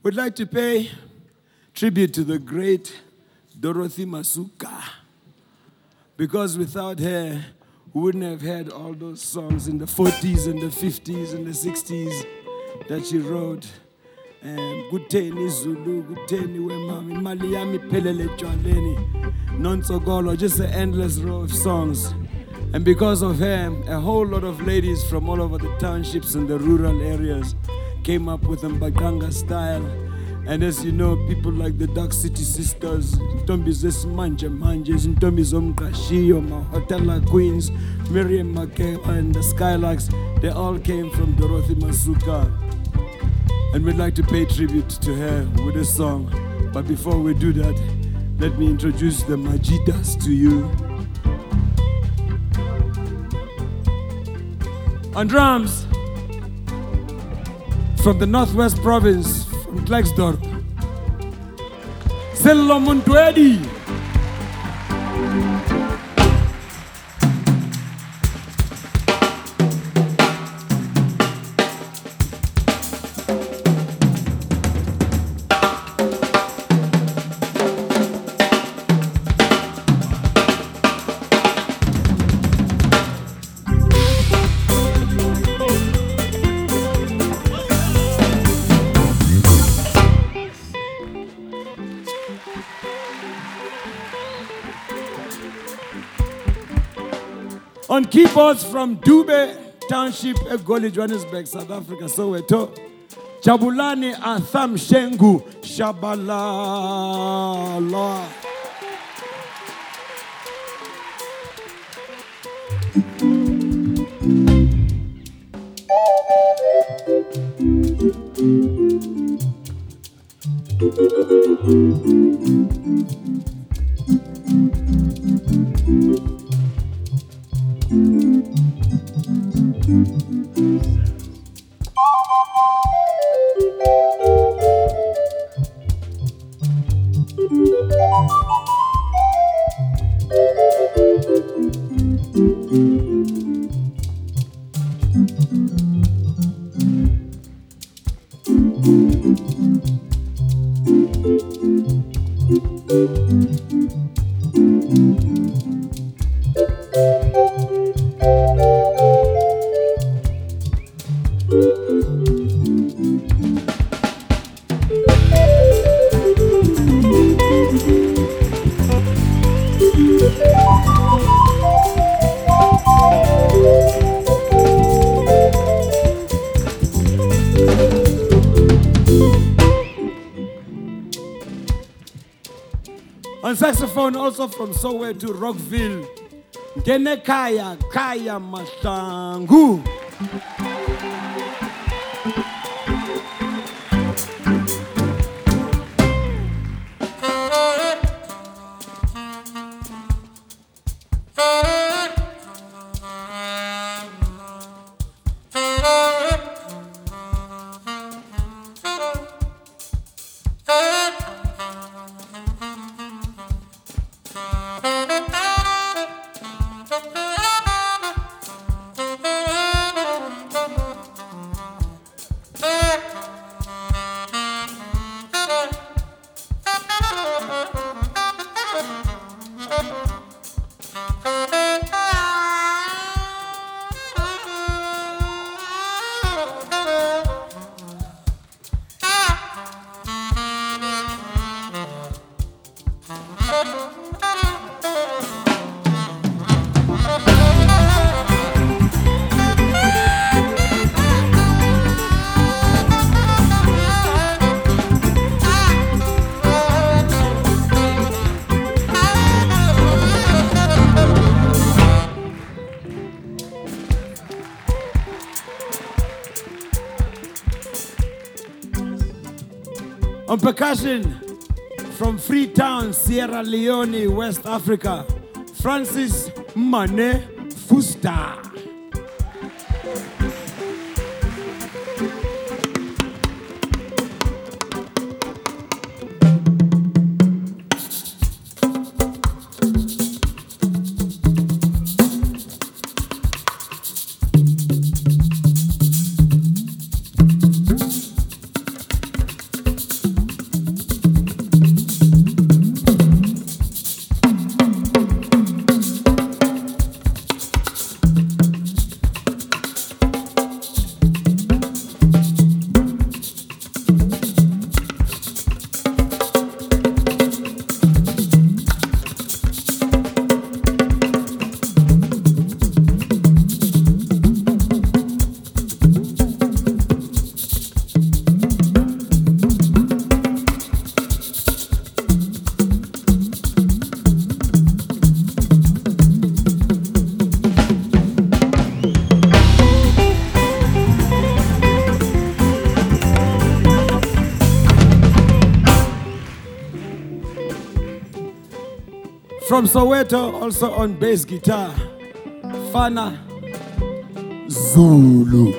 We'd like to pay tribute to the great Dorothy Masuka, because without her, we wouldn't have had all those songs in the 40s and the 50s and the 60s that she wrote. Kutheni Zulu, Kutheni Wemami, Maliyami Pelele Jwaleni, Nonsogolo, just an endless row of songs. And because of her, a whole lot of ladies from all over the townships and the rural areas came up with Mbaqanga style. And as you know, people like the Dark City Sisters, Ntombi Zesimanje Manjes, Ntombi Zomqashiyo, Mahotela Queens, Miriam Makeba, and the Skylarks, they all came from Dorothy Masuka. And we'd like to pay tribute to her with a song. But before we do that, let me introduce the Majidas to you. On drums, from the Northwest Province, from Klerksdorp, Sello Muntwedi. On keyboards from Dube Township, Egoli, Johannesburg, South Africa, Soweto, Jabulani Atham Shengu, Shabalala. On saxophone, also from Soweto, Rockville, Genekaya Kaya Mahlangu. On percussion, from Freetown, Sierra Leone, West Africa, Francis Mane Fusta. From Soweto, also on bass guitar, Fana Zulu.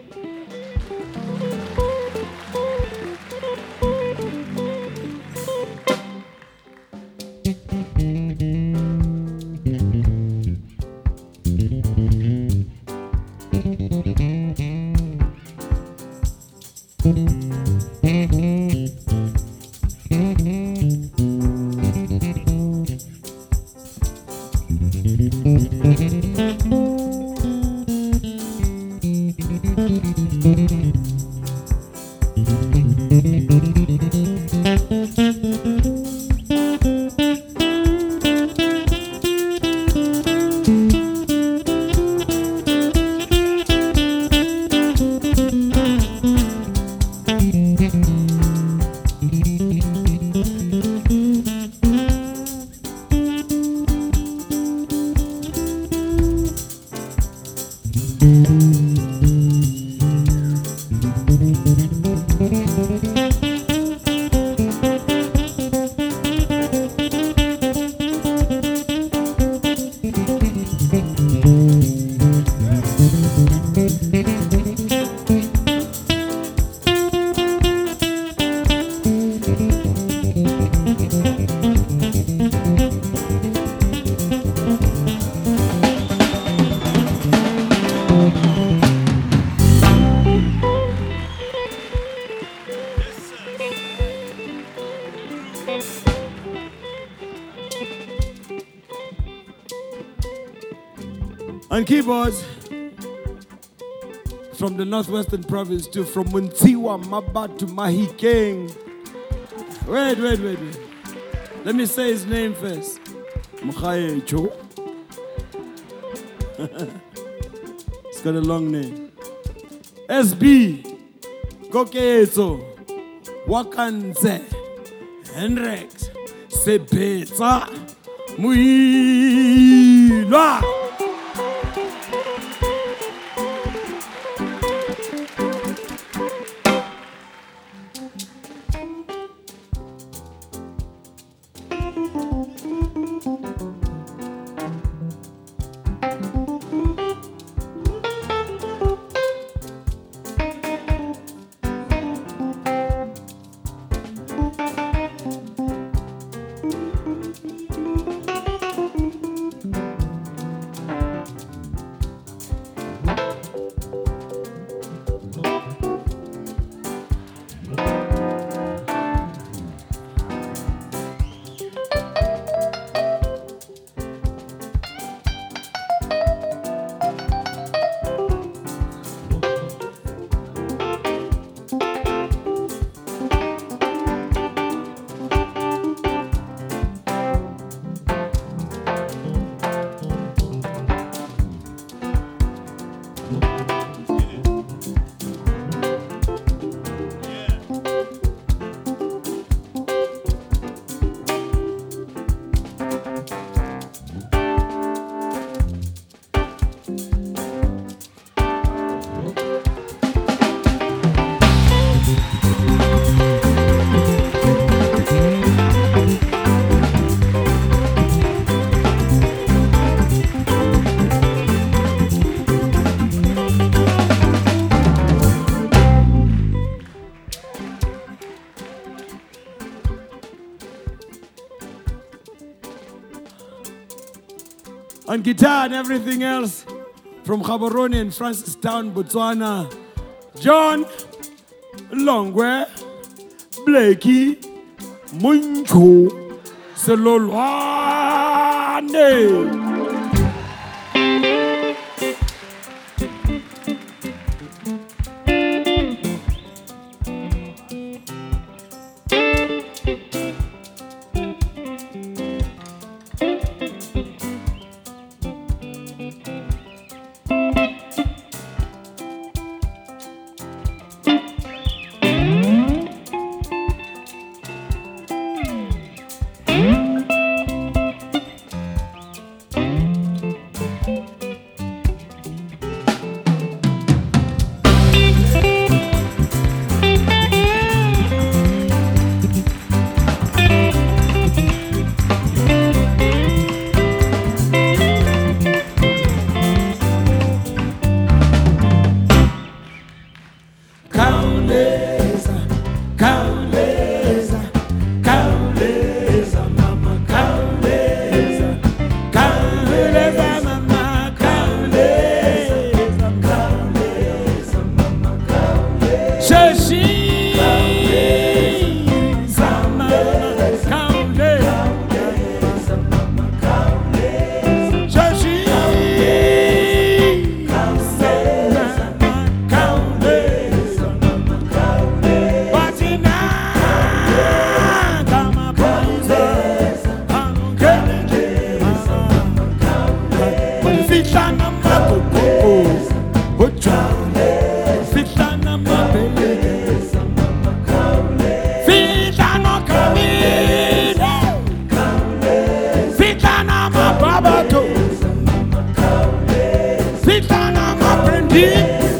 On keyboards, from the Northwestern Province to from Muntiwa, Maba to Mahikeng. Wait. Let me say his name first. Mkhaye Cho. It's got a long name. SB, Kokeetso, Wakanze, Hendrix, Sepetsa, Muilwa. On guitar and everything else, from Gaborone and Francistown, Botswana, John Longwe, Blakey, Muncho, Selolwane.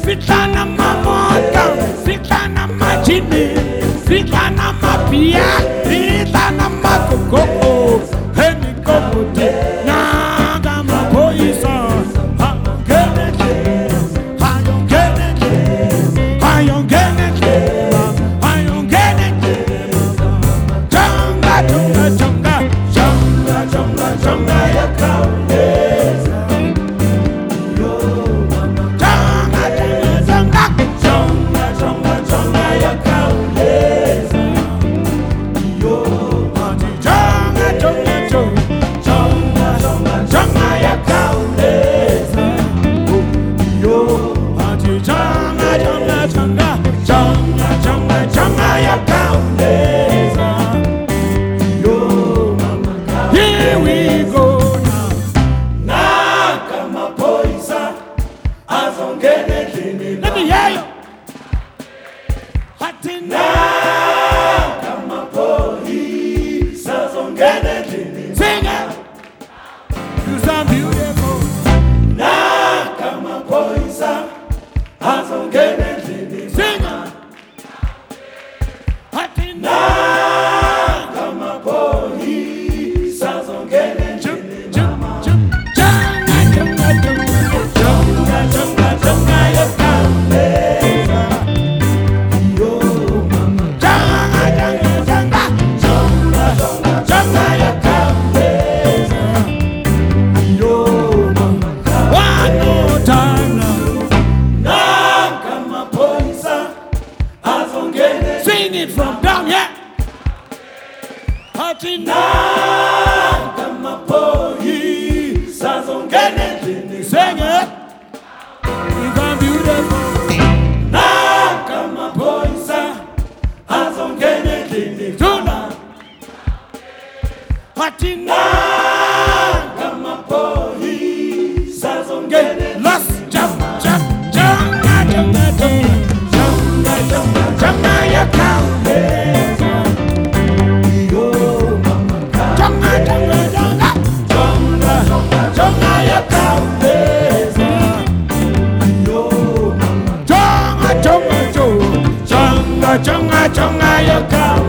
Fitlana mamoka, fitlana majini, fitlana mapia, fitlana makoko, hemi kokote, naga mapoisa, hayongeneke, hayongeneke, hayongeneke, hayongeneke, chonga, chonga, chonga, chonga, chonga, chonga, yakauleza. Here we go now. Let me hear you. Hatina. Sing it. You sound beautiful. Sing it. Hatina. Jump, jump, jump. Chonga, chonga, chonga. Chonga, chonga, chonga, yakauleza. Chonga, chonga, chonga. Chonga, chonga, chonga, yakauleza. One more time now. Sing it from down here. Hatina. Sing it. You are beautiful. Tuna. Hatina. Let's jump, jump, chonga, chonga, chonga. Chonga, chonga, chonga, yakauleza. Chonga, chonga, chonga. Chonga, chonga, chonga, yakauleza. Chonga, chonga, chonga. Chonga, chonga, chonga, yakauleza.